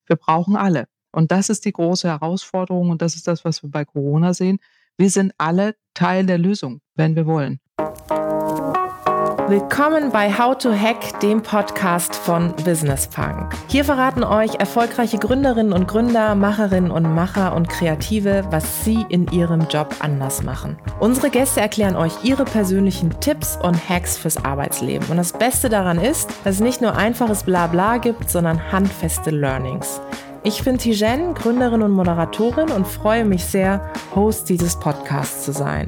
Wir brauchen alle. Und das ist die große Herausforderung und das ist das, was wir bei Corona sehen. Wir sind alle Teil der Lösung, wenn wir wollen. Willkommen bei How to Hack, dem Podcast von Business Punk. Hier verraten euch erfolgreiche Gründerinnen und Gründer, Macherinnen und Macher und Kreative, was sie in ihrem Job anders machen. Unsere Gäste erklären euch ihre persönlichen Tipps und Hacks fürs Arbeitsleben. Und das Beste daran ist, dass es nicht nur einfaches Blabla gibt, sondern handfeste Learnings. Ich bin Tijen, Gründerin und Moderatorin und freue mich sehr, Host dieses Podcasts zu sein.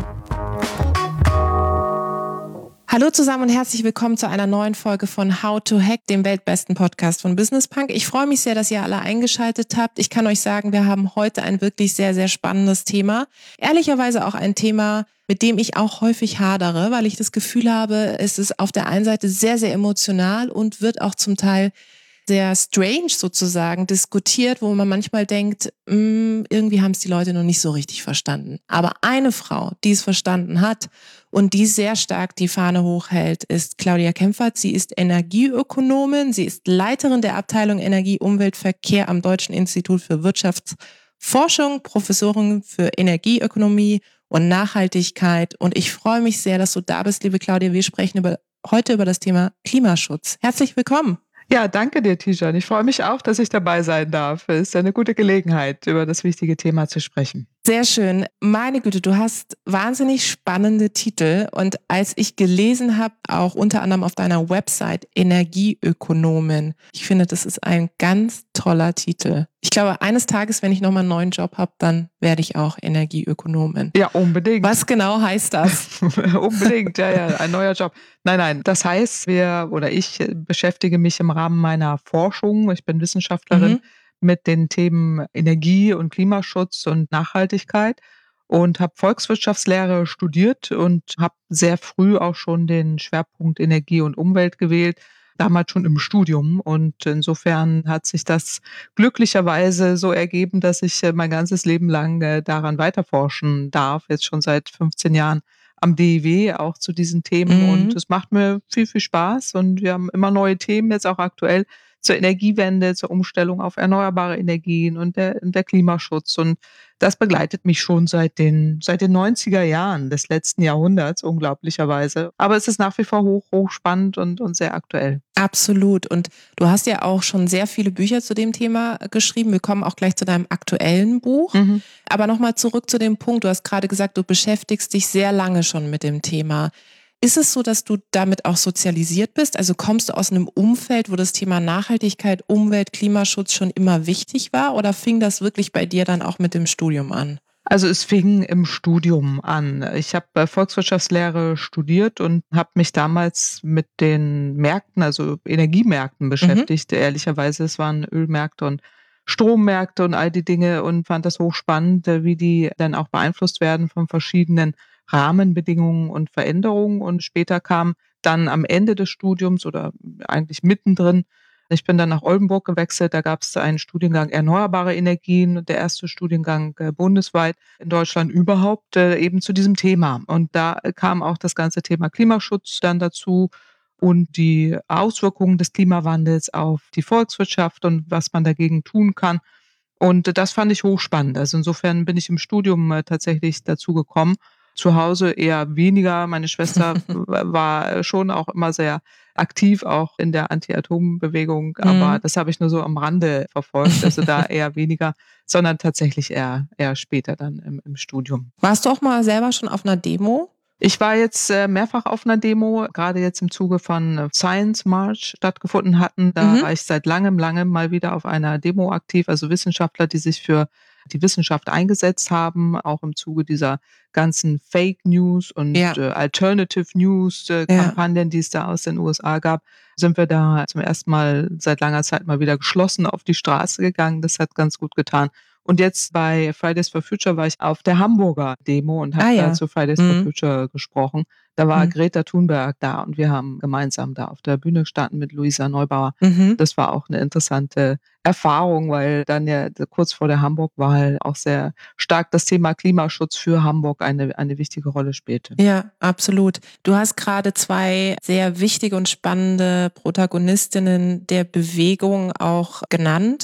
Hallo zusammen und herzlich willkommen zu einer neuen Folge von How to Hack, dem weltbesten Podcast von Business Punk. Ich freue mich sehr, dass ihr alle eingeschaltet habt. Ich kann euch sagen, wir haben heute ein wirklich sehr, sehr spannendes Thema. Ehrlicherweise auch ein Thema, mit dem ich auch häufig hadere, weil ich das Gefühl habe, es ist auf der einen Seite sehr, sehr emotional und wird auch zum Teil sehr strange sozusagen diskutiert, wo man manchmal denkt, irgendwie haben es die Leute noch nicht so richtig verstanden. Aber eine Frau, die es verstanden hat und die sehr stark die Fahne hochhält, ist Claudia Kempfert. Sie ist Energieökonomin, sie ist Leiterin der Abteilung Energie, Umwelt, Verkehr am Deutschen Institut für Wirtschaftsforschung, Professorin für Energieökonomie und Nachhaltigkeit. Und ich freue mich sehr, dass du da bist, liebe Claudia. Wir sprechen heute über das Thema Klimaschutz. Herzlich willkommen. Ja, danke dir, Tijan. Ich freue mich auch, dass ich dabei sein darf. Es ist eine gute Gelegenheit, über das wichtige Thema zu sprechen. Sehr schön. Meine Güte, du hast wahnsinnig spannende Titel. Und als ich gelesen habe, auch unter anderem auf deiner Website Energieökonomin, ich finde, das ist ein ganz toller Titel. Ich glaube, eines Tages, wenn ich nochmal einen neuen Job habe, dann werde ich auch Energieökonomin. Ja, unbedingt. Was genau heißt das? Unbedingt, ja, ein neuer Job. Nein, das heißt, ich beschäftige mich im Rahmen meiner Forschung, ich bin Wissenschaftlerin, mit den Themen Energie und Klimaschutz und Nachhaltigkeit und habe Volkswirtschaftslehre studiert und habe sehr früh auch schon den Schwerpunkt Energie und Umwelt gewählt, damals schon im Studium. Und insofern hat sich das glücklicherweise so ergeben, dass ich mein ganzes Leben lang daran weiterforschen darf, jetzt schon seit 15 Jahren am DIW auch zu diesen Themen. Und es macht mir viel, viel Spaß und wir haben immer neue Themen, jetzt auch aktuell zur Energiewende, zur Umstellung auf erneuerbare Energien und der Klimaschutz. Und das begleitet mich schon seit den 90er Jahren des letzten Jahrhunderts, unglaublicherweise. Aber es ist nach wie vor hoch spannend und sehr aktuell. Absolut. Und du hast ja auch schon sehr viele Bücher zu dem Thema geschrieben. Wir kommen auch gleich zu deinem aktuellen Buch. Aber nochmal zurück zu dem Punkt. Du hast gerade gesagt, du beschäftigst dich sehr lange schon mit dem Thema. Ist es so, dass du damit auch sozialisiert bist? Also kommst du aus einem Umfeld, wo das Thema Nachhaltigkeit, Umwelt, Klimaschutz schon immer wichtig war? Oder fing das wirklich bei dir dann auch mit dem Studium an? Also es fing im Studium an. Ich habe Volkswirtschaftslehre studiert und habe mich damals mit den Märkten, also Energiemärkten beschäftigt. Ehrlicherweise, es waren Ölmärkte und Strommärkte und all die Dinge und fand das hochspannend, wie die dann auch beeinflusst werden von verschiedenen Rahmenbedingungen und Veränderungen. Und später kam dann am Ende des Studiums oder eigentlich mittendrin, ich bin dann nach Oldenburg gewechselt, da gab es einen Studiengang Erneuerbare Energien, der erste Studiengang bundesweit in Deutschland überhaupt, eben zu diesem Thema. Und da kam auch das ganze Thema Klimaschutz dann dazu und die Auswirkungen des Klimawandels auf die Volkswirtschaft und was man dagegen tun kann. Und das fand ich hochspannend. Also insofern bin ich im Studium tatsächlich dazu gekommen. Zu Hause eher weniger. Meine Schwester war schon auch immer sehr aktiv, auch in der Anti-Atom-Bewegung, aber das habe ich nur so am Rande verfolgt, also da eher weniger, sondern tatsächlich eher später dann im Studium. Warst du auch mal selber schon auf einer Demo? Ich war jetzt mehrfach auf einer Demo, gerade jetzt im Zuge von Science March stattgefunden hatten. Da war ich seit langem mal wieder auf einer Demo aktiv, also Wissenschaftler, die sich für die Wissenschaft eingesetzt haben, auch im Zuge dieser ganzen Fake News und Alternative News Kampagnen, die es da aus den USA gab, sind wir da zum ersten Mal seit langer Zeit mal wieder geschlossen auf die Straße gegangen. Das hat ganz gut getan. Und jetzt bei Fridays for Future war ich auf der Hamburger Demo und habe da zu Fridays for Future gesprochen. Da war Greta Thunberg da und wir haben gemeinsam da auf der Bühne gestanden mit Luisa Neubauer. Das war auch eine interessante Erfahrung, weil dann ja kurz vor der Hamburg-Wahl auch sehr stark das Thema Klimaschutz für Hamburg eine wichtige Rolle spielte. Ja, absolut. Du hast gerade zwei sehr wichtige und spannende Protagonistinnen der Bewegung auch genannt.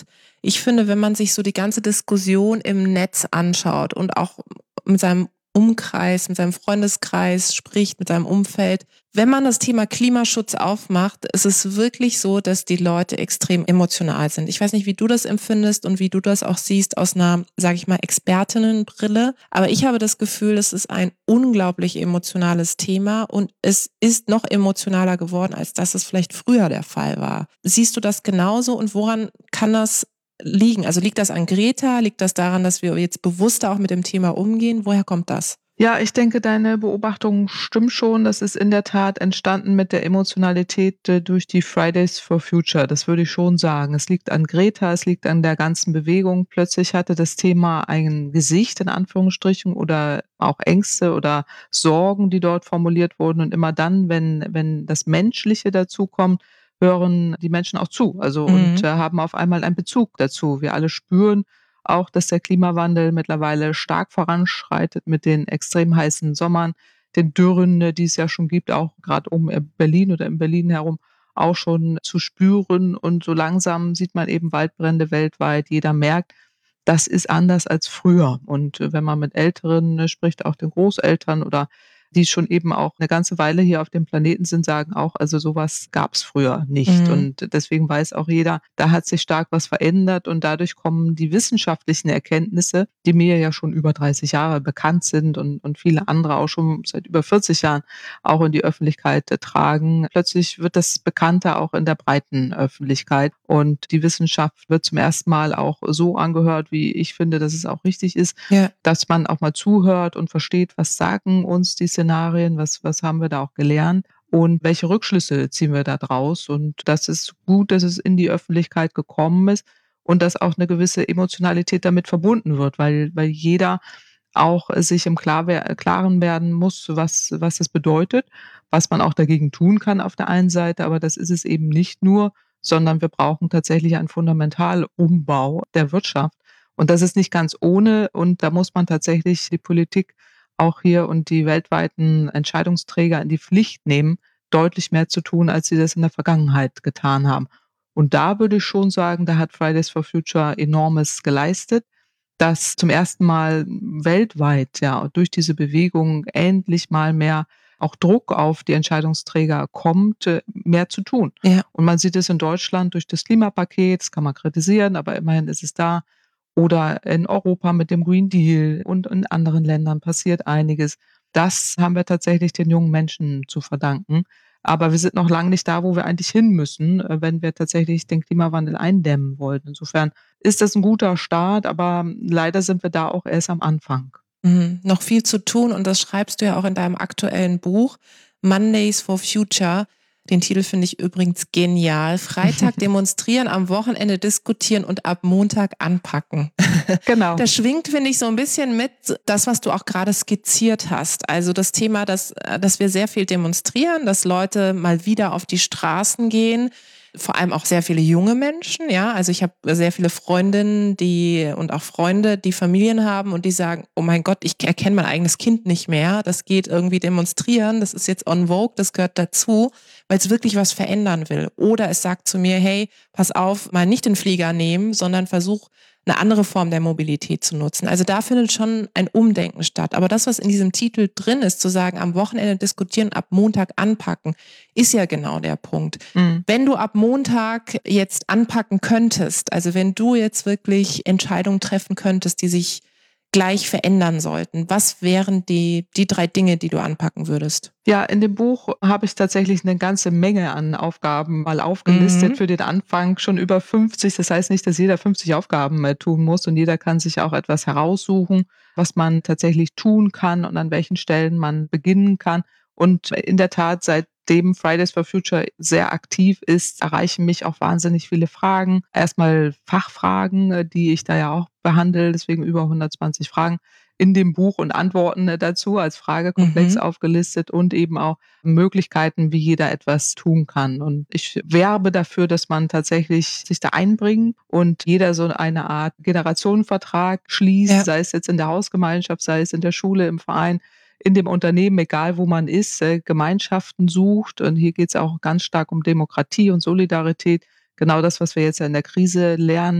Ich finde, wenn man sich so die ganze Diskussion im Netz anschaut und auch mit seinem Umkreis, mit seinem Freundeskreis spricht, mit seinem Umfeld, wenn man das Thema Klimaschutz aufmacht, ist es wirklich so, dass die Leute extrem emotional sind. Ich weiß nicht, wie du das empfindest und wie du das auch siehst aus einer, sage ich mal, Expertinnenbrille. Aber ich habe das Gefühl, es ist ein unglaublich emotionales Thema und es ist noch emotionaler geworden, als das es vielleicht früher der Fall war. Siehst du das genauso und woran kann das liegen? Also liegt das an Greta? Liegt das daran, dass wir jetzt bewusster auch mit dem Thema umgehen? Woher kommt das? Ja, ich denke, deine Beobachtung stimmt schon. Das ist in der Tat entstanden mit der Emotionalität durch die Fridays for Future. Das würde ich schon sagen. Es liegt an Greta, es liegt an der ganzen Bewegung. Plötzlich hatte das Thema ein Gesicht in Anführungsstrichen oder auch Ängste oder Sorgen, die dort formuliert wurden. Und immer dann, wenn das Menschliche dazukommt, hören die Menschen auch zu. Also und Mhm. haben auf einmal einen Bezug dazu. Wir alle spüren auch, dass der Klimawandel mittlerweile stark voranschreitet mit den extrem heißen Sommern, den Dürren, die es ja schon gibt, auch gerade um Berlin oder in Berlin herum auch schon zu spüren. Und so langsam sieht man eben Waldbrände weltweit. Jeder merkt, das ist anders als früher. Und wenn man mit Älteren spricht, auch den Großeltern oder die schon eben auch eine ganze Weile hier auf dem Planeten sind, sagen auch, also sowas gab's früher nicht. Mhm. Und deswegen weiß auch jeder, da hat sich stark was verändert und dadurch kommen die wissenschaftlichen Erkenntnisse, die mir ja schon über 30 Jahre bekannt sind und viele andere auch schon seit über 40 Jahren auch in die Öffentlichkeit tragen. Plötzlich wird das bekannter auch in der breiten Öffentlichkeit und die Wissenschaft wird zum ersten Mal auch so angehört, wie ich finde, dass es auch richtig ist, Ja. dass man auch mal zuhört und versteht, was sagen uns die Szenarien, was haben wir da auch gelernt und welche Rückschlüsse ziehen wir da draus. Und das ist gut, dass es in die Öffentlichkeit gekommen ist und dass auch eine gewisse Emotionalität damit verbunden wird, weil jeder auch sich im Klaren werden muss, was das bedeutet, was man auch dagegen tun kann auf der einen Seite, aber das ist es eben nicht nur, sondern wir brauchen tatsächlich einen Fundamentalombau der Wirtschaft. Und das ist nicht ganz ohne und da muss man tatsächlich die Politik auch hier und die weltweiten Entscheidungsträger in die Pflicht nehmen, deutlich mehr zu tun, als sie das in der Vergangenheit getan haben. Und da würde ich schon sagen, da hat Fridays for Future Enormes geleistet, dass zum ersten Mal weltweit, ja, durch diese Bewegung endlich mal mehr auch Druck auf die Entscheidungsträger kommt, mehr zu tun. Ja. Und man sieht es in Deutschland durch das Klimapaket, das kann man kritisieren, aber immerhin ist es da. Oder in Europa mit dem Green Deal und in anderen Ländern passiert einiges. Das haben wir tatsächlich den jungen Menschen zu verdanken. Aber wir sind noch lange nicht da, wo wir eigentlich hin müssen, wenn wir tatsächlich den Klimawandel eindämmen wollen. Insofern ist das 'n guter Start, aber leider sind wir da auch erst am Anfang. Mhm. Noch viel zu tun und das schreibst du ja auch in deinem aktuellen Buch Mondays for Future. Den Titel finde ich übrigens genial. Freitag demonstrieren, am Wochenende diskutieren und ab Montag anpacken. Genau. Das schwingt, finde ich, so ein bisschen mit das, was du auch gerade skizziert hast. Also das Thema, dass wir sehr viel demonstrieren, dass Leute mal wieder auf die Straßen gehen, vor allem auch sehr viele junge Menschen, ja. Also ich habe sehr viele Freundinnen, die und auch Freunde, die Familien haben und die sagen, oh mein Gott, ich erkenne mein eigenes Kind nicht mehr. Das geht irgendwie demonstrieren, das ist jetzt en vogue, das gehört dazu, weil es wirklich was verändern will. Oder es sagt zu mir, hey, pass auf, mal nicht den Flieger nehmen, sondern versuch eine andere Form der Mobilität zu nutzen. Also da findet schon ein Umdenken statt. Aber das, was in diesem Titel drin ist, zu sagen, am Wochenende diskutieren, ab Montag anpacken, ist ja genau der Punkt. Mhm. Wenn du ab Montag jetzt anpacken könntest, also wenn du jetzt wirklich Entscheidungen treffen könntest, die sich gleich verändern sollten, was wären die 3 Dinge, die du anpacken würdest? Ja, in dem Buch habe ich tatsächlich 'ne ganze Menge an Aufgaben mal aufgelistet Mhm. für den Anfang, schon über 50. Das heißt nicht, dass jeder 50 Aufgaben, tun muss und jeder kann sich auch etwas heraussuchen, was man tatsächlich tun kann und an welchen Stellen man beginnen kann. Und in der Tat, seitdem Fridays for Future sehr aktiv ist, erreichen mich auch wahnsinnig viele Fragen. Erst mal Fachfragen, die ich da ja auch behandle, deswegen über 120 Fragen in dem Buch und Antworten, dazu als Fragekomplex Mhm. aufgelistet und eben auch Möglichkeiten, wie jeder etwas tun kann. Und ich werbe dafür, dass man tatsächlich sich da einbringt und jeder so eine Art Generationenvertrag schließt, Ja. sei es jetzt in der Hausgemeinschaft, sei es in der Schule, im Verein, in dem Unternehmen, egal wo man ist, Gemeinschaften sucht. Und hier geht es auch ganz stark um Demokratie und Solidarität. Genau das, was wir jetzt ja in der Krise lernen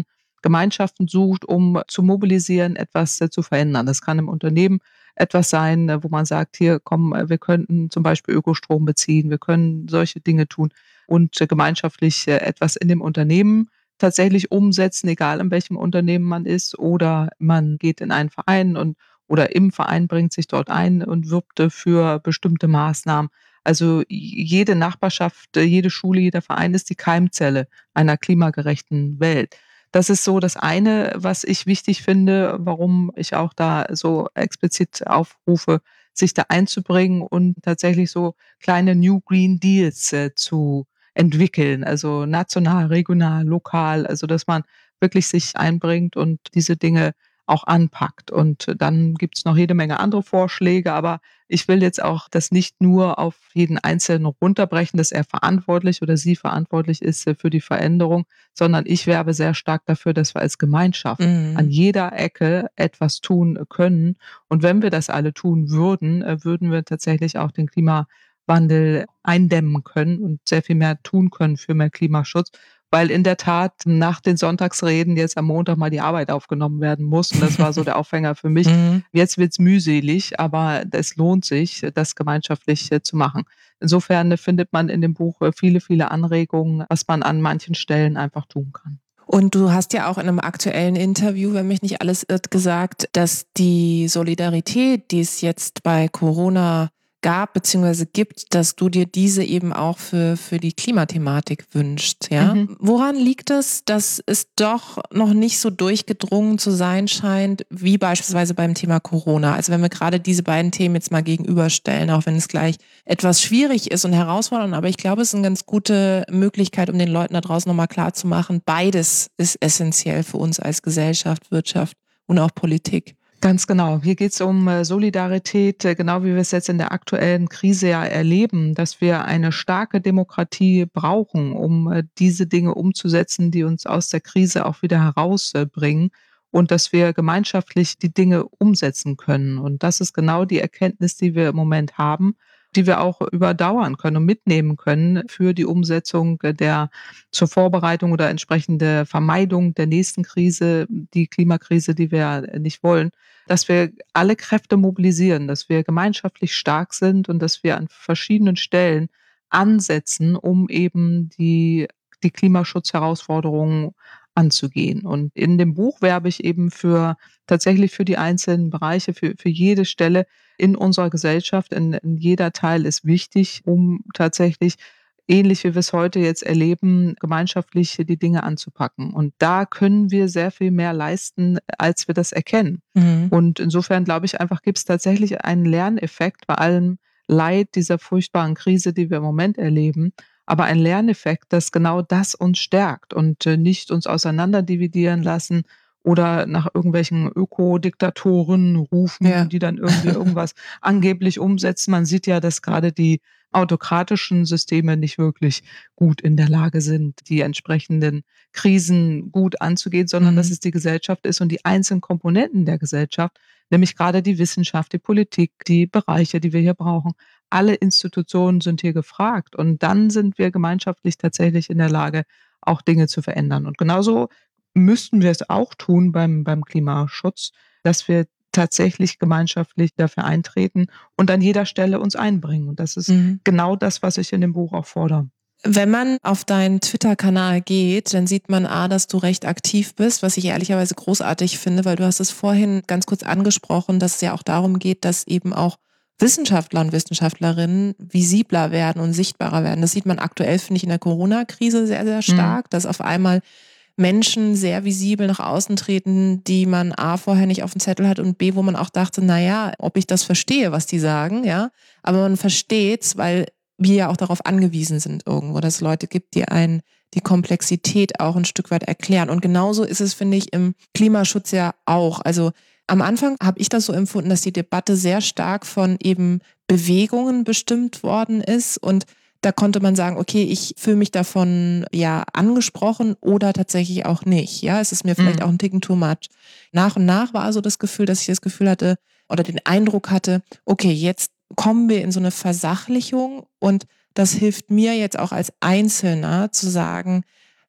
Gemeinschaften sucht, um zu mobilisieren, etwas zu verändern. Das kann im Unternehmen etwas sein, wo man sagt: „Hier, komm, wir könnten zum Beispiel Ökostrom beziehen, wir können solche Dinge tun und gemeinschaftlich etwas in dem Unternehmen tatsächlich umsetzen, egal in welchem Unternehmen man ist, oder man geht in einen Verein und oder im Verein bringt sich dort ein und wirbt für bestimmte Maßnahmen. Also jede Nachbarschaft, jede Schule, jeder Verein ist die Keimzelle einer klimagerechten Welt. Das ist so das eine, was ich wichtig finde, warum ich auch da so explizit aufrufe, sich da einzubringen und tatsächlich so kleine New Green Deals zu entwickeln, also national, regional, lokal, also dass man wirklich sich einbringt und diese Dinge auch anpackt. Und dann gibt's noch jede Menge andere Vorschläge, aber ich will jetzt auch das nicht nur auf jeden Einzelnen runterbrechen, dass er verantwortlich oder sie verantwortlich ist für die Veränderung, sondern ich werbe sehr stark dafür, dass wir als Gemeinschaft an Mhm. jeder Ecke etwas tun können. Und wenn wir das alle tun würden, würden wir tatsächlich auch den Klimawandel eindämmen können und sehr viel mehr tun können für mehr Klimaschutz, weil in der Tat nach den Sonntagsreden jetzt am Montag mal die Arbeit aufgenommen werden muss. Und das war so der Aufhänger für mich. Mhm. Jetzt wird's mühselig, aber es lohnt sich, das gemeinschaftlich zu machen. Insofern findet man in dem Buch viele, viele Anregungen, was man an manchen Stellen einfach tun kann. Und du hast ja auch in einem aktuellen Interview, wenn mich nicht alles irrt, gesagt, dass die Solidarität, die es jetzt bei Corona gab beziehungsweise gibt, dass du dir diese eben auch für die Klimathematik wünschst, ja? Mhm. Woran liegt es, dass es doch noch nicht so durchgedrungen zu sein scheint, wie beispielsweise beim Thema Corona? Also, wenn wir gerade diese beiden Themen jetzt mal gegenüberstellen, auch wenn es gleich etwas schwierig ist und herausfordernd, aber ich glaube, es ist eine ganz gute Möglichkeit, um den Leuten da draußen noch mal klarzumachen, beides ist essentiell für uns als Gesellschaft, Wirtschaft und auch Politik. Ganz genau. Hier geht's um Solidarität, genau wie wir es jetzt in der aktuellen Krise ja erleben, dass wir eine starke Demokratie brauchen, um diese Dinge umzusetzen, die uns aus der Krise auch wieder herausbringen und dass wir gemeinschaftlich die Dinge umsetzen können. Und das ist genau die Erkenntnis, die wir im Moment haben, die wir auch überdauern können und mitnehmen können für die Umsetzung der zur Vorbereitung oder entsprechende Vermeidung der nächsten Krise, die Klimakrise, die wir nicht wollen, dass wir alle Kräfte mobilisieren, dass wir gemeinschaftlich stark sind und dass wir an verschiedenen Stellen ansetzen, um eben die Klimaschutzherausforderungen anzugehen. Und in dem Buch werbe ich eben tatsächlich für die einzelnen Bereiche, für jede Stelle in unserer Gesellschaft. In jeder Teil ist wichtig, um tatsächlich ähnlich wie wir es heute jetzt erleben, gemeinschaftlich die Dinge anzupacken. Und da können wir sehr viel mehr leisten, als wir das erkennen. Mhm. Und insofern glaube ich einfach, gibt es tatsächlich einen Lerneffekt bei allem Leid dieser furchtbaren Krise, die wir im Moment erleben, aber ein Lerneffekt, dass genau das uns stärkt und nicht uns auseinanderdividieren lassen oder nach irgendwelchen Ökodiktatoren rufen, Ja. die dann irgendwie irgendwas angeblich umsetzen. Man sieht ja, dass gerade die autokratischen Systeme nicht wirklich gut in der Lage sind, die entsprechenden Krisen gut anzugehen, sondern dass Mhm. es die Gesellschaft ist und die einzelnen Komponenten der Gesellschaft, nämlich gerade die Wissenschaft, die Politik, die Bereiche, die wir hier brauchen. Alle Institutionen sind hier gefragt und dann sind wir gemeinschaftlich tatsächlich in der Lage, auch Dinge zu verändern. Und genauso müssten wir es auch tun beim Klimaschutz, dass wir tatsächlich gemeinschaftlich dafür eintreten und an jeder Stelle uns einbringen. Und das ist Mhm. genau das, was ich in dem Buch auch fordere. Wenn man auf deinen Twitter-Kanal geht, dann sieht man A, dass du recht aktiv bist, was ich ehrlicherweise großartig finde, weil du hast es vorhin ganz kurz angesprochen, dass es ja auch darum geht, dass eben auch Wissenschaftler und Wissenschaftlerinnen visibler werden und sichtbarer werden. Das sieht man aktuell, finde ich, in der Corona-Krise sehr, sehr Mhm. stark, dass auf einmal Menschen sehr visibel nach außen treten, die man A, vorher nicht auf dem Zettel hat und B, wo man auch dachte, na ja, ob ich das verstehe, was die sagen, ja. Aber man versteht's, weil wir ja auch darauf angewiesen sind irgendwo, dass es Leute gibt, die einen die Komplexität auch ein Stück weit erklären. Und genauso ist es, finde ich, im Klimaschutz ja auch. Also am Anfang habe ich das so empfunden, dass die Debatte sehr stark von eben Bewegungen bestimmt worden ist und da konnte man sagen, okay, ich fühle mich davon ja angesprochen oder tatsächlich auch nicht. Ja, es ist mir vielleicht Mhm. auch ein Ticken too much. Nach und nach war so das Gefühl, dass ich das Gefühl hatte oder den Eindruck hatte, okay, jetzt kommen wir in so eine Versachlichung und das hilft mir jetzt auch als Einzelner zu sagen,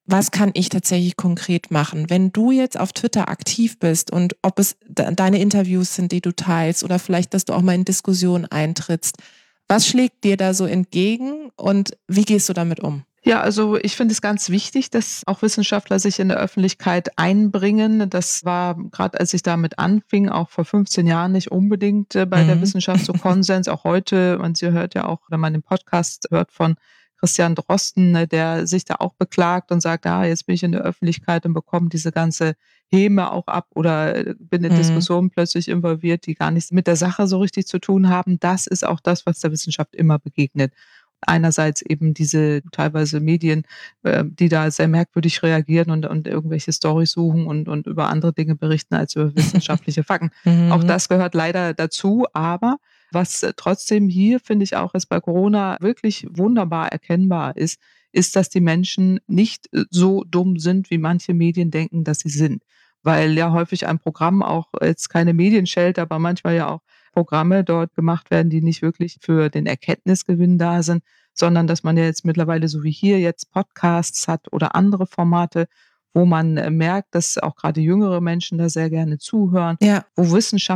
was kann ich tatsächlich konkret machen? Wenn du jetzt auf Twitter aktiv bist und ob es deine Interviews sind, die du teilst oder vielleicht, dass du auch mal in Diskussionen eintrittst, was schlägt dir da so entgegen und wie gehst du damit um? Ja, also ich finde es ganz wichtig, dass auch Wissenschaftler sich in der Öffentlichkeit einbringen. Das war gerade, als ich damit anfing, auch vor 15 Jahren nicht unbedingt bei der Mhm. Wissenschaft so Konsens. Auch heute, man sie hört ja auch, wenn man den Podcast hört von Christian Drosten, ne, der sich da auch beklagt und sagt, jetzt bin ich in der Öffentlichkeit und bekomme diese ganze Häme auch ab oder bin in Mhm. Diskussionen plötzlich involviert, die gar nichts mit der Sache so richtig zu tun haben. Das ist auch das, was der Wissenschaft immer begegnet. Einerseits eben diese teilweise Medien, die da sehr merkwürdig reagieren und irgendwelche Storys suchen und über andere Dinge berichten als über wissenschaftliche Fakten. Auch Mhm. das gehört leider dazu, aber was trotzdem hier, finde ich auch, ist bei Corona wirklich wunderbar erkennbar ist, ist, dass die Menschen nicht so dumm sind, wie manche Medien denken, dass sie sind. Weil ja häufig ein Programm auch jetzt keine Medienschelte, aber manchmal ja auch Programme dort gemacht werden, die nicht wirklich für den Erkenntnisgewinn da sind, sondern dass man ja jetzt mittlerweile so wie hier jetzt Podcasts hat oder andere Formate, wo man merkt, dass auch gerade jüngere Menschen da sehr gerne zuhören, Ja. wo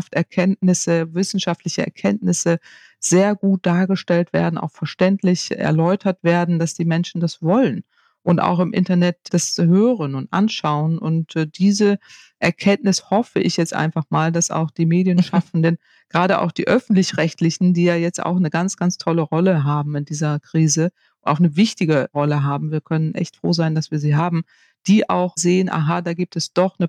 wissenschaftliche Erkenntnisse sehr gut dargestellt werden, auch verständlich erläutert werden, dass die Menschen das wollen und auch im Internet das hören und anschauen. Und diese Erkenntnis hoffe ich jetzt einfach mal, dass auch die Medienschaffenden, gerade auch die Öffentlich-Rechtlichen, die ja jetzt auch eine ganz, ganz tolle Rolle haben in dieser Krise, auch eine wichtige Rolle haben. Wir können echt froh sein, dass wir sie haben, die auch sehen: Aha, da gibt es doch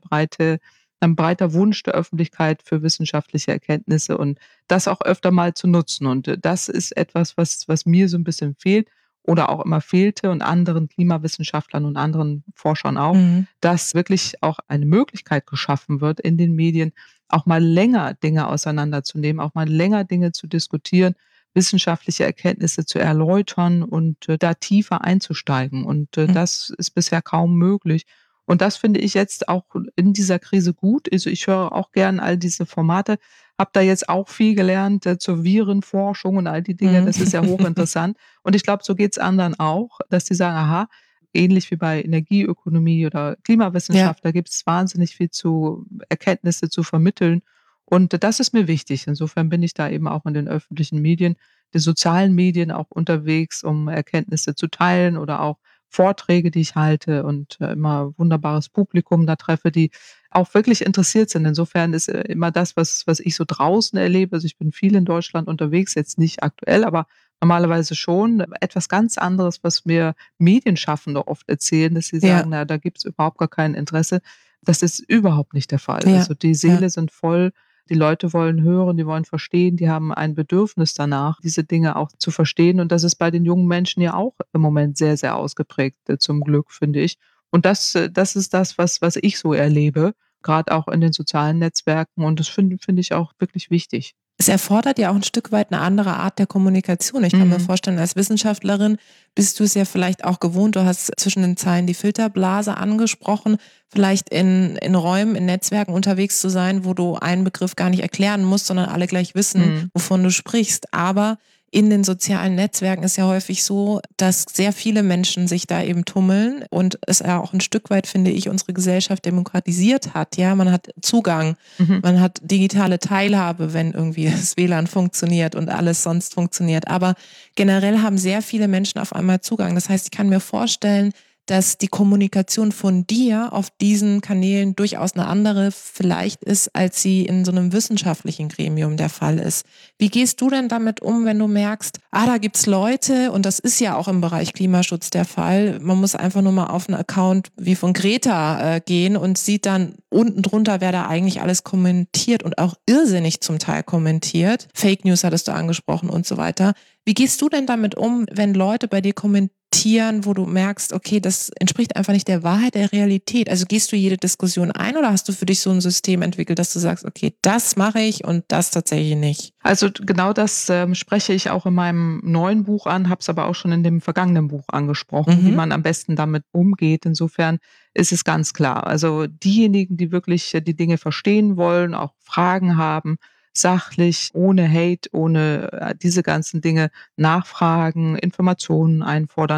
ein breiter Wunsch der Öffentlichkeit für wissenschaftliche Erkenntnisse und das auch öfter mal zu nutzen. Und das ist etwas, was mir so ein bisschen fehlt oder auch immer fehlte und anderen Klimawissenschaftlern und anderen Forschern auch, Mhm. dass wirklich auch eine Möglichkeit geschaffen wird in den Medien, auch mal länger Dinge auseinanderzunehmen, auch mal länger Dinge zu diskutieren, wissenschaftliche Erkenntnisse zu erläutern und da tiefer einzusteigen. Und Mhm. das ist bisher kaum möglich. Und das finde ich jetzt auch in dieser Krise gut. Also, ich höre auch gern all diese Formate, habe da jetzt auch viel gelernt zur Virenforschung und all die Dinge. Mhm. Das ist ja hochinteressant. Und ich glaube, so geht's anderen auch, dass die sagen: „Aha, ähnlich wie bei Energieökonomie oder Ja. Klimawissenschaft, da gibt's wahnsinnig viel zu Erkenntnisse zu vermitteln. Und das ist mir wichtig. Insofern bin ich da eben auch in den öffentlichen Medien, den sozialen Medien auch unterwegs, um Erkenntnisse zu teilen oder auch Vorträge, die ich halte und immer wunderbares Publikum da treffe, die auch wirklich interessiert sind. Insofern ist immer das, was ich so draußen erlebe, also ich bin viel in Deutschland unterwegs, jetzt nicht aktuell, aber normalerweise schon, etwas ganz anderes, was mir Medienschaffende oft erzählen, dass sie Ja. sagen: „Na, da gibt's überhaupt gar kein Interesse." Das ist überhaupt nicht der Fall. Ja. Also, die Ja. Seele sind voll, die Leute wollen hören, die wollen verstehen, die haben ein Bedürfnis danach, diese Dinge auch zu verstehen. Und das ist bei den jungen Menschen ja auch im Moment sehr, sehr ausgeprägt, zum Glück, finde ich. Und das ist das, was ich so erlebe, gerade auch in den sozialen Netzwerken. Und das finde ich auch wirklich wichtig. Es erfordert ja auch ein Stück weit eine andere Art der Kommunikation. Ich kann mir Mhm. vorstellen, als Wissenschaftlerin bist du es ja vielleicht auch gewohnt, du hast zwischen den Zeilen die Filterblase angesprochen, vielleicht in Räumen, in Netzwerken unterwegs zu sein, wo du einen Begriff gar nicht erklären musst, sondern alle gleich wissen, Mhm. wovon du sprichst. Aber in den sozialen Netzwerken ist ja häufig so, dass sehr viele Menschen sich da eben tummeln und es ja auch ein Stück weit, finde ich, unsere Gesellschaft demokratisiert hat. Ja, man hat Zugang, Mhm. man hat digitale Teilhabe, wenn irgendwie das WLAN funktioniert und alles sonst funktioniert. Aber generell haben sehr viele Menschen auf einmal Zugang. Das heißt, ich kann mir vorstellen, dass die Kommunikation von dir auf diesen Kanälen durchaus eine andere vielleicht ist, als sie in so einem wissenschaftlichen Gremium der Fall ist. Wie gehst du denn damit um, wenn du merkst, da gibt's Leute, und das ist ja auch im Bereich Klimaschutz der Fall, man muss einfach nur mal auf einen Account wie von Greta gehen und sieht dann unten drunter, wer da eigentlich alles kommentiert und auch irrsinnig zum Teil kommentiert. Fake News hattest du angesprochen und so weiter. Wie gehst du denn damit um, wenn Leute bei dir kommentieren, wo du merkst, okay, das entspricht einfach nicht der Wahrheit, der Realität? Also gehst du jede Diskussion ein oder hast du für dich so ein System entwickelt, dass du sagst, okay, das mache ich und das tatsächlich nicht? Also, genau das spreche ich auch in meinem neuen Buch an, habe es aber auch schon in dem vergangenen Buch angesprochen, wie Mhm. man am besten damit umgeht. Insofern ist es ganz klar. Also, diejenigen, die wirklich die Dinge verstehen wollen, auch Fragen haben, sachlich, ohne Hate, ohne diese ganzen Dinge nachfragen, Informationen einfordern,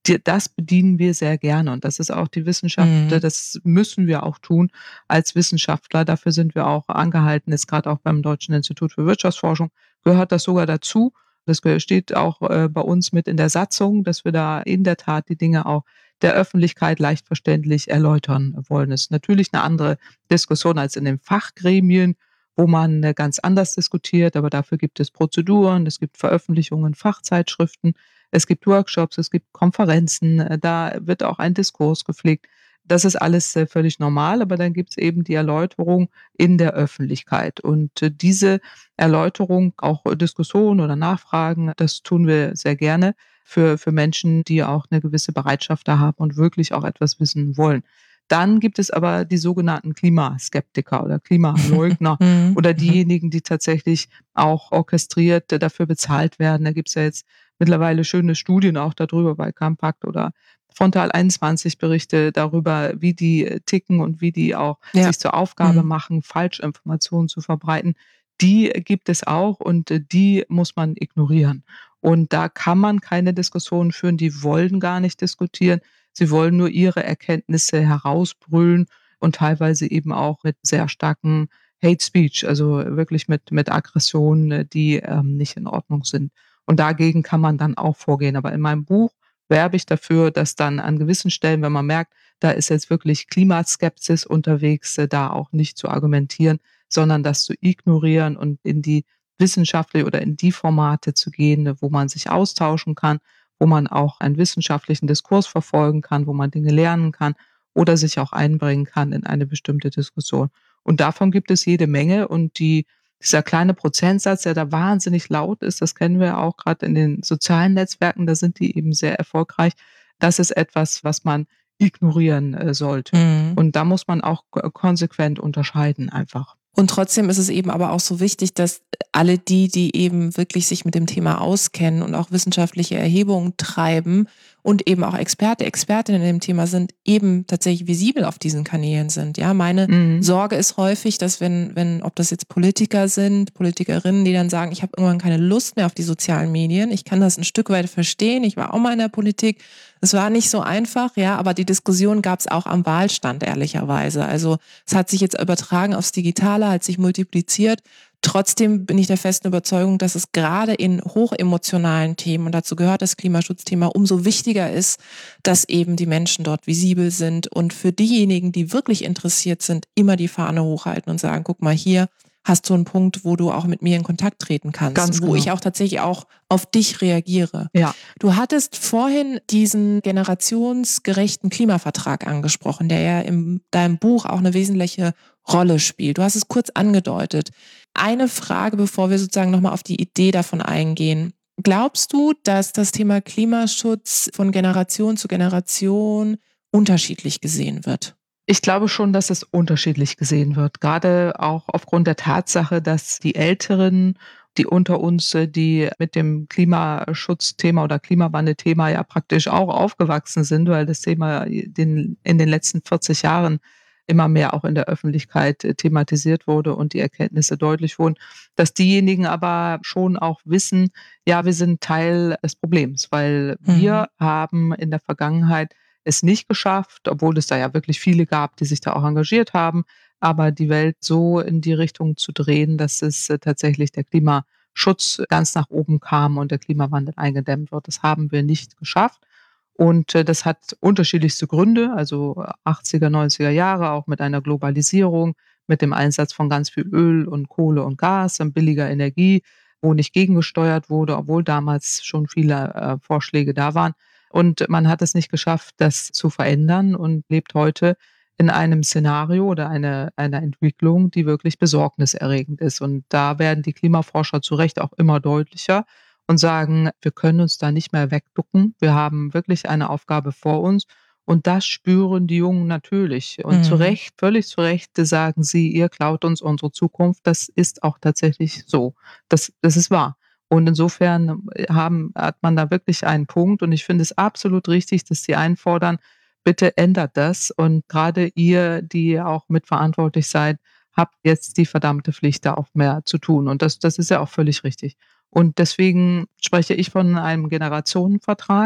das bedienen wir sehr gerne und das ist auch die Wissenschaft, Mhm. das müssen wir auch tun als Wissenschaftler. Dafür sind wir auch angehalten, ist gerade auch beim Deutschen Institut für Wirtschaftsforschung gehört das sogar dazu. Das steht auch, bei uns mit in der Satzung, dass wir da in der Tat die Dinge auch der Öffentlichkeit leicht verständlich erläutern wollen. Das ist natürlich eine andere Diskussion als in den Fachgremien, wo man, ganz anders diskutiert, aber dafür gibt es Prozeduren, es gibt Veröffentlichungen, Fachzeitschriften, es gibt Workshops, es gibt Konferenzen, da wird auch ein Diskurs gepflegt. Das ist alles, völlig normal, aber dann gibt's eben die Erläuterung in der Öffentlichkeit. Und, diese Erläuterung, auch Diskussionen oder Nachfragen, das tun wir sehr gerne für Menschen, die auch eine gewisse Bereitschaft da haben und wirklich auch etwas wissen wollen. Dann gibt es aber die sogenannten Klimaskeptiker oder Klimaleugner Mhm. oder Mhm. diejenigen, die tatsächlich auch orchestriert dafür bezahlt werden. Da gibt's ja jetzt mittlerweile schöne Studien auch darüber bei Campakt oder Frontal 21 Berichte darüber, wie die, ticken und wie die auch Ja. sich zur Aufgabe Mhm. machen, Falschinformationen zu verbreiten. Die gibt es auch und, die muss man ignorieren. Und da kann man keine Diskussion führen, die wollen gar nicht diskutieren. Sie wollen nur ihre Erkenntnisse herausbrüllen und teilweise eben auch mit sehr starken Hate Speech, also wirklich mit Aggressionen, die, nicht in Ordnung sind. Und dagegen kann man dann auch vorgehen. Aber in meinem Buch werbe ich dafür, dass dann an gewissen Stellen, wenn man merkt, da ist jetzt wirklich Klimaskepsis unterwegs, da auch nicht zu argumentieren, sondern das zu ignorieren und in die wissenschaftliche oder in die Formate zu gehen, wo man sich austauschen kann, wo man auch einen wissenschaftlichen Diskurs verfolgen kann, wo man Dinge lernen kann oder sich auch einbringen kann in eine bestimmte Diskussion. Und davon gibt es jede Menge und dieser kleine Prozentsatz, der da wahnsinnig laut ist, das kennen wir auch gerade in den sozialen Netzwerken, da sind die eben sehr erfolgreich. Das ist etwas, was man ignorieren, sollte. Mhm. Und da muss man auch konsequent unterscheiden einfach. Und trotzdem ist es eben aber auch so wichtig, dass alle die, die eben wirklich sich mit dem Thema auskennen und auch wissenschaftliche Erhebungen treiben und eben auch Expertinnen in dem Thema sind, eben tatsächlich visibel auf diesen Kanälen sind. Ja, meine Mhm. Sorge ist häufig, dass ob das jetzt Politiker sind, Politikerinnen, die dann sagen, ich habe irgendwann keine Lust mehr auf die sozialen Medien. Ich kann das ein Stück weit verstehen. Ich war auch mal in der Politik. Es war nicht so einfach, ja, aber die Diskussion gab es auch am Wahlstand, ehrlicherweise. Also es hat sich jetzt übertragen aufs Digitale, hat sich multipliziert. Trotzdem bin ich der festen Überzeugung, dass es gerade in hochemotionalen Themen, und dazu gehört das Klimaschutzthema, umso wichtiger ist, dass eben die Menschen dort visibel sind und für diejenigen, die wirklich interessiert sind, immer die Fahne hochhalten und sagen, guck mal, hier hast du einen Punkt, wo du auch mit mir in Kontakt treten kannst Ganz und wo ich genau. auch tatsächlich auch auf dich reagiere. Ja. Du hattest vorhin diesen generationsgerechten Klimavertrag angesprochen, der ja in deinem Buch auch eine wesentliche Rolle spielt. Du hast es kurz angedeutet. Eine Frage, bevor wir sozusagen nochmal auf die Idee davon eingehen. Glaubst du, dass das Thema Klimaschutz von Generation zu Generation unterschiedlich gesehen wird? Ich glaube schon, dass es unterschiedlich gesehen wird, gerade auch aufgrund der Tatsache, dass die Älteren, die unter uns, die mit dem Klimaschutzthema oder Klimawandelthema ja praktisch auch aufgewachsen sind, weil das Thema in den letzten 40 Jahren immer mehr auch in der Öffentlichkeit, thematisiert wurde und die Erkenntnisse deutlich wurden, dass diejenigen aber schon auch wissen, ja, wir sind Teil des Problems, weil Mhm. wir haben in der Vergangenheit es nicht geschafft, obwohl es da ja wirklich viele gab, die sich da auch engagiert haben, aber die Welt so in die Richtung zu drehen, dass es, tatsächlich der Klimaschutz ganz nach oben kam und der Klimawandel eingedämmt wird. Das haben wir nicht geschafft und, das hat unterschiedlichste Gründe, also, 80er, 90er Jahre, auch mit einer Globalisierung, mit dem Einsatz von ganz viel Öl und Kohle und Gas und billiger Energie, wo nicht gegengesteuert wurde, obwohl damals schon viele, Vorschläge da waren. Und man hat es nicht geschafft, das zu verändern und lebt heute in einem Szenario oder einer Entwicklung, die wirklich besorgniserregend ist. Und da werden die Klimaforscher zu Recht auch immer deutlicher und sagen: „Wir können uns da nicht mehr wegducken. Wir haben wirklich eine Aufgabe vor uns.“ Und das spüren die Jungen natürlich. Und zu Mhm. Recht, völlig zu Recht sagen sie: „Ihr klaut uns unsere Zukunft.“ Das ist auch tatsächlich so. Das ist wahr. Und insofern hat man da wirklich einen Punkt und ich finde es absolut richtig, dass Sie einfordern: „Bitte ändert das.“ Und grade ihr, die ihr auch mitverantwortlich seid, habt jetzt die verdammte Pflicht, da auch mehr zu tun. Und das ist ja auch völlig richtig. Und deswegen spreche ich von einem Generationenvertrag.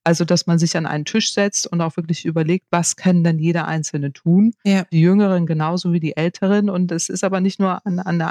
Also, dass man sich an einen Tisch setzt und auch wirklich überlegt, was kann denn jeder Einzelne tun? Ja, Die Jüngeren genauso wie die Älteren. Und es ist aber nicht nur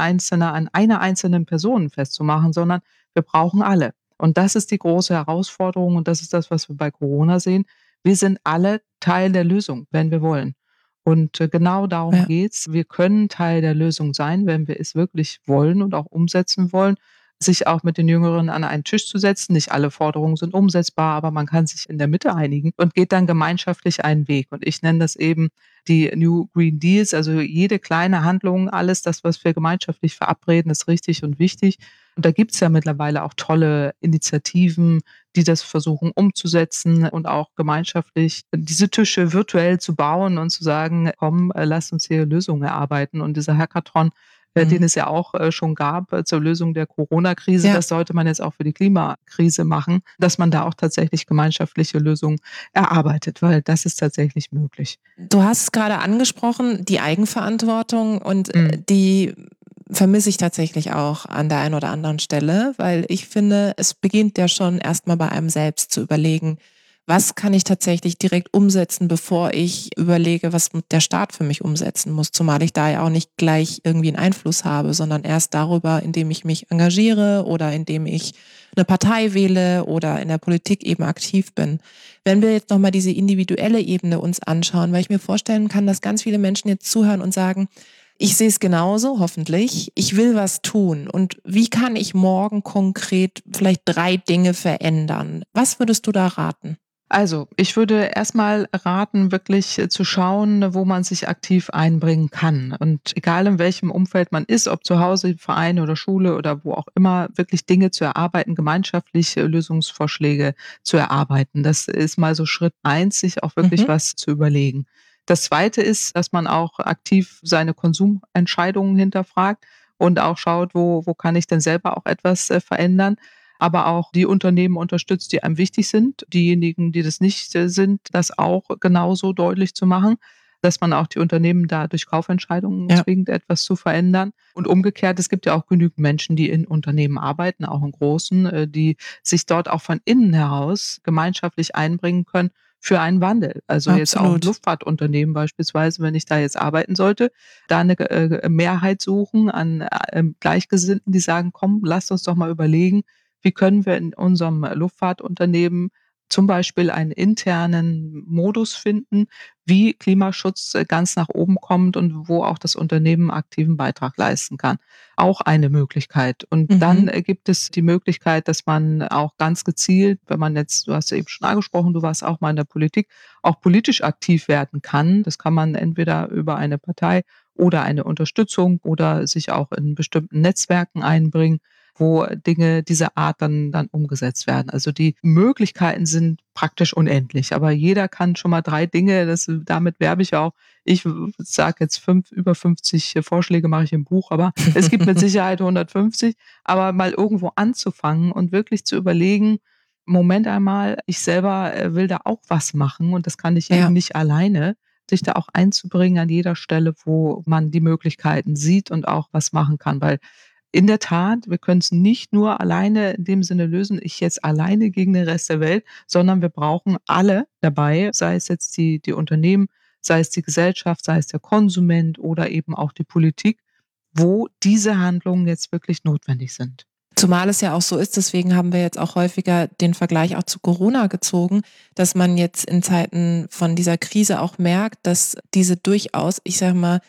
an einer einzelnen Person festzumachen, sondern wir brauchen alle. Und das ist die große Herausforderung und das ist das, was wir bei Corona sehen. Wir sind alle Teil der Lösung, wenn wir wollen. Und genau darum ja. geht's. Wir können Teil der Lösung sein, wenn wir es wirklich wollen und auch umsetzen wollen, sich auch mit den Jüngeren an einen Tisch zu setzen. Nicht alle Forderungen sind umsetzbar, aber man kann sich in der Mitte einigen und geht dann gemeinschaftlich einen Weg. Und ich nenne das eben die New Green Deals, also jede kleine Handlung, alles das, was wir gemeinschaftlich verabreden, ist richtig und wichtig. Und da gibt's ja mittlerweile auch tolle Initiativen, die das versuchen umzusetzen und auch gemeinschaftlich diese Tische virtuell zu bauen und zu sagen: „Komm, lasst uns hier Lösungen erarbeiten.“ Und dieser Hackathon, den Mhm. es ja auch, schon gab, zur Lösung der Corona-Krise, Ja. das sollte man jetzt auch für die Klimakrise machen, dass man da auch tatsächlich gemeinschaftliche Lösungen erarbeitet, weil das ist tatsächlich möglich. Du hast es gerade angesprochen, die Eigenverantwortung und Mhm. die vermisse ich tatsächlich auch an der einen oder anderen Stelle, weil ich finde, es beginnt ja schon erstmal bei einem selbst zu überlegen, was kann ich tatsächlich direkt umsetzen, bevor ich überlege, was der Staat für mich umsetzen muss, zumal ich da ja auch nicht gleich irgendwie einen Einfluss habe, sondern erst darüber, indem ich mich engagiere oder indem ich eine Partei wähle oder in der Politik eben aktiv bin. Wenn wir jetzt nochmal diese individuelle Ebene uns anschauen, weil ich mir vorstellen kann, dass ganz viele Menschen jetzt zuhören und sagen, ich sehe es genauso, hoffentlich. Ich will was tun. Und wie kann ich morgen konkret vielleicht 3 Dinge verändern? Was würdest du da raten? Also, ich würde erst mal raten, wirklich, zu schauen, wo man sich aktiv einbringen kann. Und egal in welchem Umfeld man ist, ob zu Hause, Verein oder Schule oder wo auch immer, wirklich Dinge zu erarbeiten, gemeinschaftlich, Lösungsvorschläge zu erarbeiten. Das ist mal so Schritt eins, sich auch wirklich Mhm. was zu überlegen. Das Zweite ist, dass man auch aktiv seine Konsumentscheidungen hinterfragt und auch schaut, wo kann ich denn selber auch etwas, verändern, aber auch die Unternehmen unterstützt, die einem wichtig sind. Diejenigen, die das nicht, sind, das auch genauso deutlich zu machen, dass man auch die Unternehmen da durch Kaufentscheidungen Ja. zwingt, etwas zu verändern. Und umgekehrt, es gibt ja auch genügend Menschen, die in Unternehmen arbeiten, auch in großen, die sich dort auch von innen heraus gemeinschaftlich einbringen können für einen Wandel. Also jetzt auch 'n Absolut. Luftfahrtunternehmen beispielsweise, wenn ich da jetzt arbeiten sollte, da 'ne Mehrheit suchen an, Gleichgesinnten, die sagen: „Komm, lasst uns doch mal überlegen, wie können wir in unserem Luftfahrtunternehmen zum Beispiel einen internen Modus finden, wie Klimaschutz, ganz nach oben kommt und wo auch das Unternehmen aktiven Beitrag leisten kann. Auch eine Möglichkeit. Und dann, Mhm. gibt es die Möglichkeit, dass man auch ganz gezielt, wenn man jetzt du hast ja eben schon angesprochen, du warst auch mal in der Politik, auch politisch aktiv werden kann. Das kann man entweder über eine Partei oder eine Unterstützung oder sich auch in bestimmten Netzwerken einbringen, wo Dinge dieser Art dann umgesetzt werden. Also, die Möglichkeiten sind praktisch unendlich, aber jeder kann schon mal 3 Dinge, damit werbe ich auch. Ich sage jetzt über 50 Vorschläge mache ich im Buch, aber es gibt mit Sicherheit 150. Aber mal irgendwo anzufangen und wirklich zu überlegen: „Moment einmal, ich selber, will da auch was machen und das kann ich eben Ja. nicht alleine.“ Sich da auch einzubringen an jeder Stelle, wo man die Möglichkeiten sieht und auch was machen kann, weil in der Tat, wir können's nicht nur alleine in dem Sinne lösen, ich jetzt alleine gegen den Rest der Welt, sondern wir brauchen alle dabei, sei es jetzt die Unternehmen, sei es die Gesellschaft, sei es der Konsument oder eben auch die Politik, wo diese Handlungen jetzt wirklich notwendig sind. Zumal es ja auch so ist, deswegen haben wir jetzt auch häufiger den Vergleich auch zu Corona gezogen, dass man jetzt in Zeiten von dieser Krise auch merkt, dass diese durchaus, ich sage mal,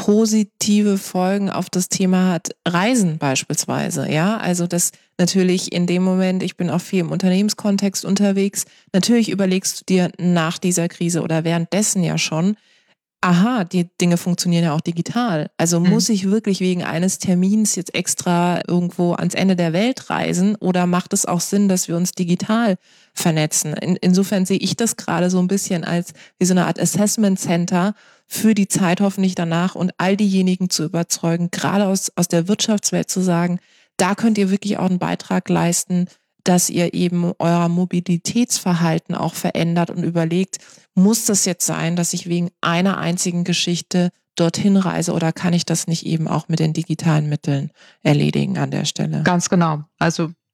positive Folgen auf das Thema hat, Reisen beispielsweise, ja? Also, dass natürlich in dem Moment, ich bin auch viel im Unternehmenskontext unterwegs, natürlich überlegst du dir nach dieser Krise oder währenddessen ja schon: Aha, die Dinge funktionieren ja auch digital. Also Mhm. muss ich wirklich wegen eines Termins jetzt extra irgendwo ans Ende der Welt reisen oder macht es auch Sinn, dass wir uns digital vernetzen? Insofern sehe ich das gerade so ein bisschen als wie so eine Art Assessment Center für die Zeit hoffentlich danach und all diejenigen zu überzeugen, gerade aus der Wirtschaftswelt zu sagen, da könnt ihr wirklich auch einen Beitrag leisten, dass ihr eben euer Mobilitätsverhalten auch verändert und überlegt, muss das jetzt sein, dass ich wegen einer einzigen Geschichte dorthin reise oder kann ich das nicht eben auch mit den digitalen Mitteln erledigen an der Stelle? Ganz genau. Also,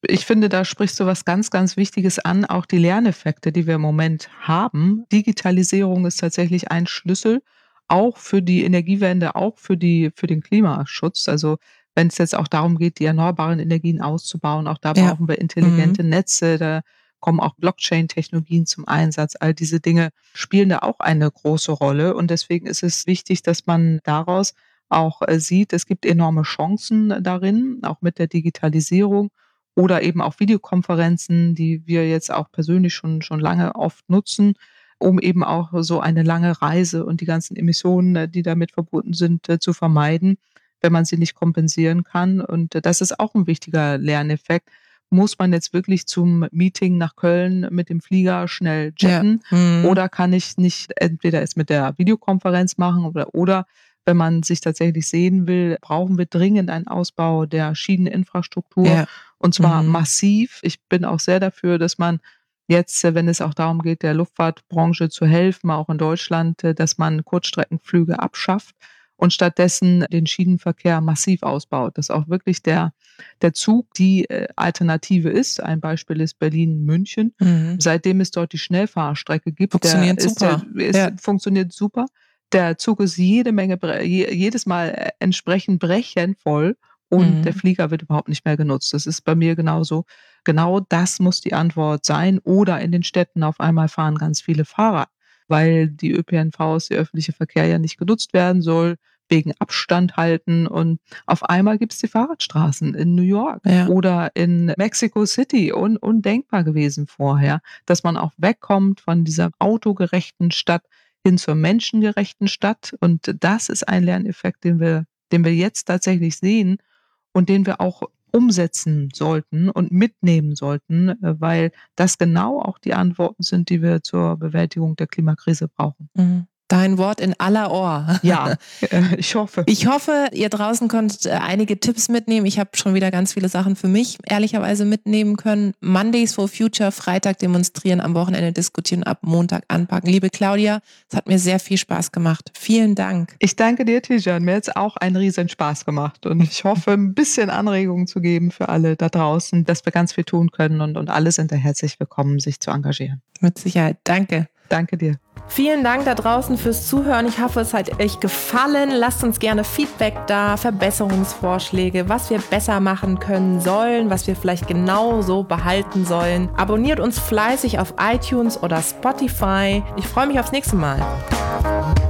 Ich finde, da sprichst du was ganz, ganz Wichtiges an, auch die Lerneffekte, die wir im Moment haben. Digitalisierung ist tatsächlich ein Schlüssel, auch für die Energiewende, auch für den Klimaschutz. Also, wenn es jetzt auch darum geht, die erneuerbaren Energien auszubauen, auch da Ja. brauchen wir Mhm. intelligente Netze, da kommen auch Blockchain-Technologien zum Einsatz. All diese Dinge spielen da auch eine große Rolle und deswegen ist es wichtig, dass man daraus auch, sieht, es gibt enorme Chancen darin, auch mit der Digitalisierung oder eben auch Videokonferenzen, die wir jetzt auch persönlich schon lange oft nutzen, um eben auch so eine lange Reise und die ganzen Emissionen, die damit verbunden sind, zu vermeiden, wenn man sie nicht kompensieren kann. Und das ist auch 'n wichtiger Lerneffekt. Muss man jetzt wirklich zum Meeting nach Köln mit dem Flieger schnell Ja. jetten Mhm. oder kann ich nicht entweder es mit der Videokonferenz machen oder wenn man sich tatsächlich sehen will, brauchen wir dringend einen Ausbau der Schieneninfrastruktur Ja. und zwar Mhm. massiv. Ich bin auch sehr dafür, dass man jetzt, wenn es auch darum geht, der Luftfahrtbranche zu helfen, auch in Deutschland, dass man Kurzstreckenflüge abschafft und stattdessen den Schienenverkehr massiv ausbaut, dass auch wirklich der Zug die, Alternative ist. Ein Beispiel ist Berlin-München. Mhm. Seitdem es dort die Schnellfahrstrecke gibt, Funktioniert super. Ja. funktioniert super. Der Zug ist jede Menge jedes Mal, entsprechend brechend voll und der Mhm. Flieger wird überhaupt nicht mehr genutzt. Das ist bei mir genauso. Genau das muss die Antwort sein. Oder in den Städten auf einmal fahren ganz viele Fahrrad, weil die ÖPNVs, der öffentliche Verkehr ja nicht genutzt werden soll, wegen Abstand halten und auf einmal gibt's die Fahrradstraßen in New York Ja. oder in Mexico City, undenkbar gewesen vorher, dass man auch wegkommt von dieser autogerechten Stadt hin zur menschengerechten Stadt. Und das ist ein Lerneffekt, den wir jetzt tatsächlich sehen und den wir auch umsetzen sollten und mitnehmen sollten, weil das genau auch die Antworten sind, die wir zur Bewältigung der Klimakrise brauchen. Mhm. Dein Wort in aller Ohr. Ja, ich hoffe. Ich hoffe, ihr draußen konntet einige Tipps mitnehmen. Ich habe schon wieder ganz viele Sachen für mich ehrlicherweise mitnehmen können. Mondays for Future, Freitag demonstrieren, am Wochenende diskutieren, ab Montag anpacken. Liebe Claudia, es hat mir sehr viel Spaß gemacht. Vielen Dank. Ich danke dir, Tijan. Mir hat's auch einen riesen Spaß gemacht und ich hoffe, 'n bisschen Anregungen zu geben für alle da draußen, dass wir ganz viel tun können und alle sind da herzlich willkommen, sich zu engagieren. Mit Sicherheit. Danke. Danke dir. Vielen Dank da draußen fürs Zuhören. Ich hoffe, es hat euch gefallen. Lasst uns gerne Feedback da, Verbesserungsvorschläge, was wir besser machen können sollen, was wir vielleicht genauso behalten sollen. Abonniert uns fleißig auf iTunes oder Spotify. Ich freue mich aufs nächste Mal.